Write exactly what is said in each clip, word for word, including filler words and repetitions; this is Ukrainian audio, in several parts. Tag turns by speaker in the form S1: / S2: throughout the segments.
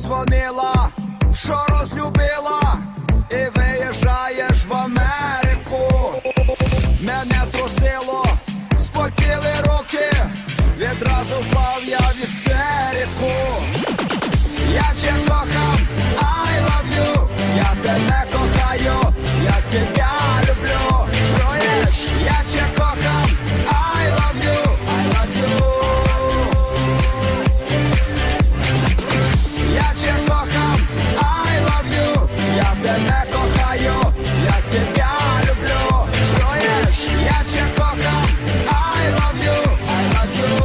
S1: подзвонила, що розлюбила, і виїжджаєш в Америку. Мене трусило, спотіли руки, відразу впав я в істерику. Я тебе кохам, I love you, я тебе кохаю, я тебе люблю. Чуєш? Я тебе кохам, I love you, I love you. Я тебе кохам, I love you, я тебе кохаю, я тебе люблю. Чуєш? Я тебе кохам, I love you, I love you.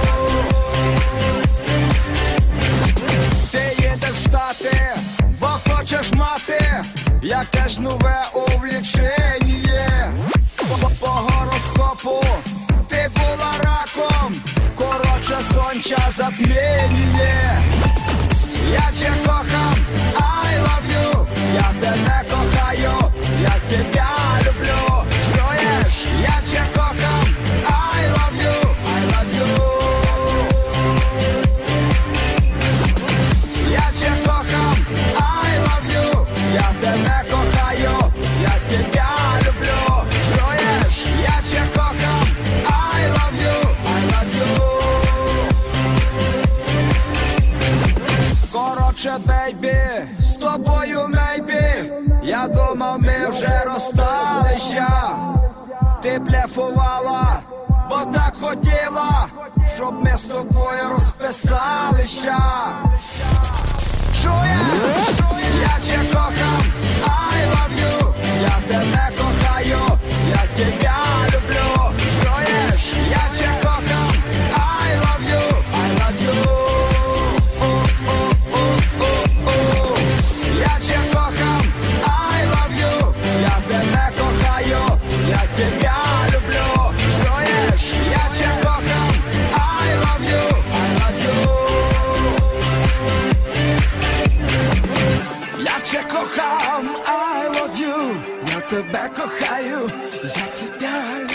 S1: Ти їдеш в Штати, бо хочеш мати якесь нове увлічення. По, по гороскопу ти була раком, коротше сонця затміння. Я тебе кохам, I love you, я тебе кохаю, я тебе люблю. Чуєш? Я тебе кохам, I love you, I love you. Я тебе кохам, I love you, я тебе кохаю, я тебе люблю. Чуєш? Я тебе кохам, I love you, I love you. Коротше, бейбі, з тобою мейбі, я думав, ми вже розсталися. Ти блефувала, бо так хотіла, щоб ми з тобою розписалися. Чуєш? Я тебе кохам, I love you, я тебе кохаю, я тебе люблю. Чуєш? Я тебе кохам, I love you, I love you. О-о-о-о-о. Я тебе кохам, I love you, я тебе кохаю, я тебе люблю. Чуєш? Я тебе кохам, I love you, I love you. Я тебе кохам, I love you, я тебе кохаю, я тебе люблю.